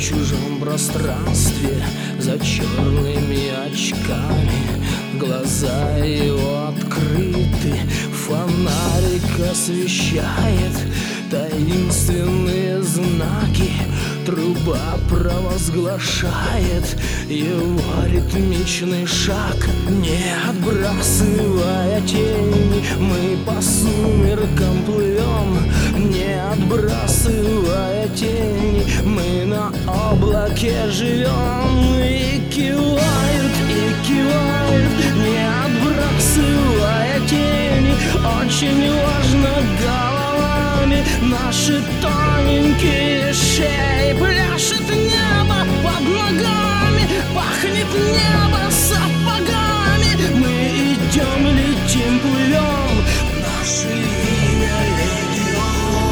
чужом пространстве, за черными очками. Глаза его открыты, фонарик освещает таинственные знаки. Труба провозглашает его ритмичный шаг. Не отбрасывая тени, мы по сумеркам плывем. Не отбрасывая тени, мы на облаке живем. И кивают, не отбрасывая тени. Очень важно головами наши тоненькие шеи. Пляшет небо под ногами, пахнет небо сапогами. Мы идем, летим, плывем, наше имя легион.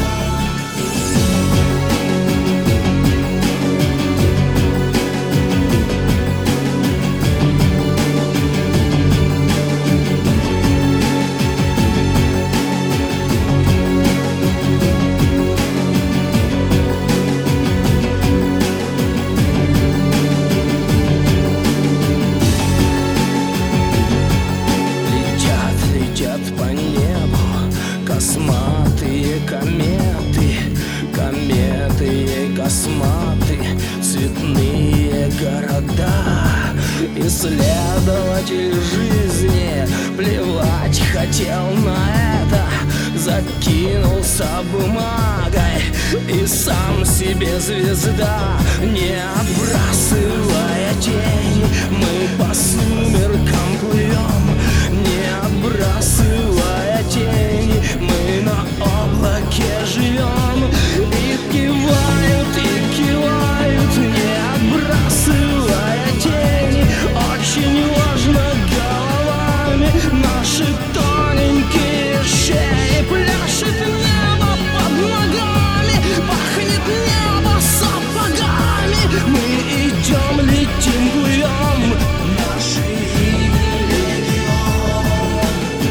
Косматые кометы, кометы и косматы, цветные города. Исследователь жизни плевать хотел на это, закинулся бумагой и сам себе звезда. Не отбрасывая тени, мы по сумеркам плывем. Не отбрасывая тени, мы на облаке живем. И кивают, не отбрасывая тени. Очень важно головами наши тоненькие шеи. Пляшет небо под ногами, пахнет небо сапогами. Мы идем, летим, плывем, наше имя легион.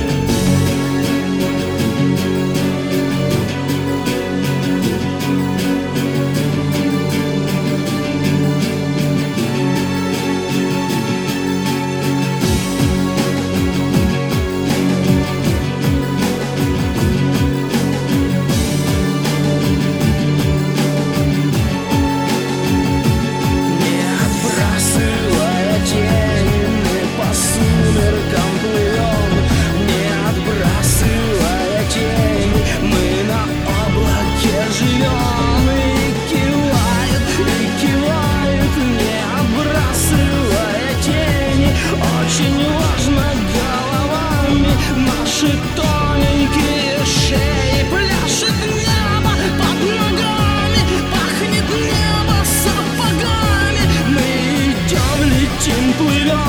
Очень важно головами наши тоненькие шеи. Пляшет небо под ногами, пахнет небо сапогами. Мы идем, летим, плывем.